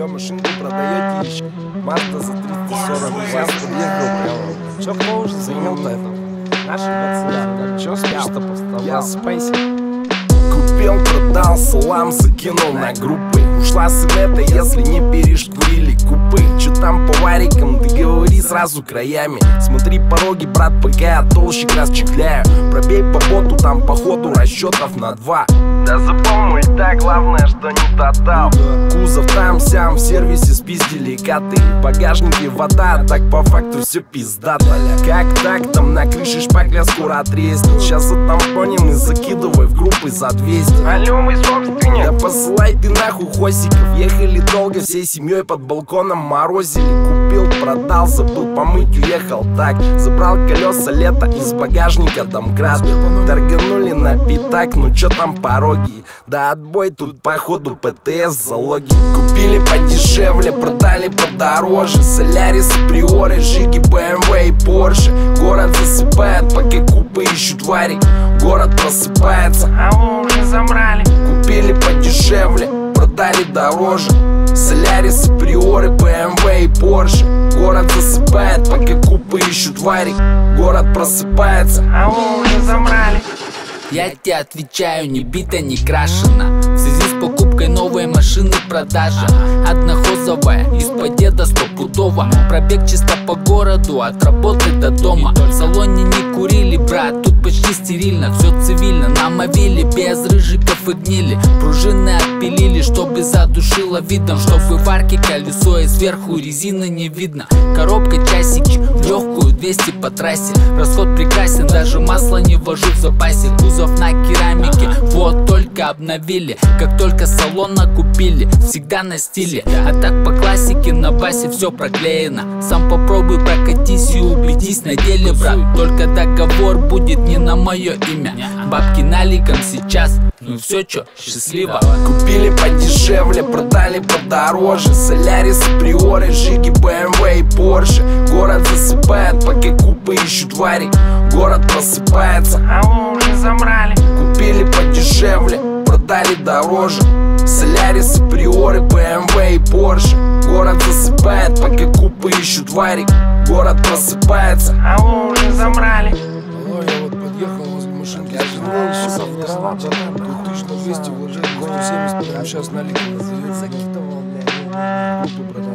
Бля, машинку продаете еще. Мазда за 340. Я подъехал прямо. Че, кто уже занял-то это? Наши пацаны. Че спишь-то поставал? Я спайси. Купил, продал, салам закинул на группы. Ушла с инета, если не перешкурили купы. Че там по варикам, ты говори сразу краями. Смотри пороги, брат, пока я толщик расчехляю. Пробей по боту, там походу расчетов на 2. Да запомни, так главное, что не тотал. Кузов там-сям, в сервисе спиздили коты. В багажнике вода, так по факту все пиздато. Как так, там на крыше шпакля скоро отрезнет. Сейчас затампоним и закидывай в группы за 200. Алло, мой собственник. Да посылай ты нахуй хосиков. Ехали долго, всей семьей под балконом морозили. Купил, продал, забыл помыть, уехал так. Забрал колеса лето из багажника домкрат. Торганули на пятак, ну чё там пороги. Да отбой тут походу ПТС залоги. Купили подешевле, продали подороже. Солярисы, Приоры, Жиги, БМВ и Порше. Город засыпает, пока купы ищут варик. Город просыпается, а вы уже забрали. Купили подешевле, продали дороже. Солярисы, Приоры, БМВ и Порше. Город засыпает, пока купы ищут варик. Город просыпается, а вы уже забрали. Я тебе отвечаю, не бита, не крашена. В связи с покупкой новой машины продажа. Однохозовая, из-под деда стопудово. Пробег чисто по городу, от работы до дома. В салоне не курили, брат, тут почти стерильно. Все цивильно, на мобиле, без рыжиков и гнили. Пружины отпилили, чтобы задушило видом. Чтобы в арке колесо и сверху резины не видно. Коробка часики, в легкую 200 по трассе. Расход прекрасен, даже масло не вожу в запасе. Кузов на керамике, вот только обновили. Как только салона купили, всегда на стиле. А так по классике на басе все проклеено. Сам попробуй прокатись и убедись на деле, брат. Только договор будет не на мое имя. Бабки наликом сейчас, ну все чё, счастливо. Купили подешевле, продали подороже. Солярисы, Приоры, Жиги, БМВ и Порше. Город засыпает, пока купы ищут варик. Город просыпается, а вы уже забрали. Купили подешевле, продали дороже. Солярисы, Приоры, БМВ и Порше. Город засыпает, пока купы ищут варик. Город просыпается, а вы уже забрали. Алло, я вот подъехал возле машинки. Автомат, 2200 вложили, 170, прямо сейчас налик. Закидывал, блядь.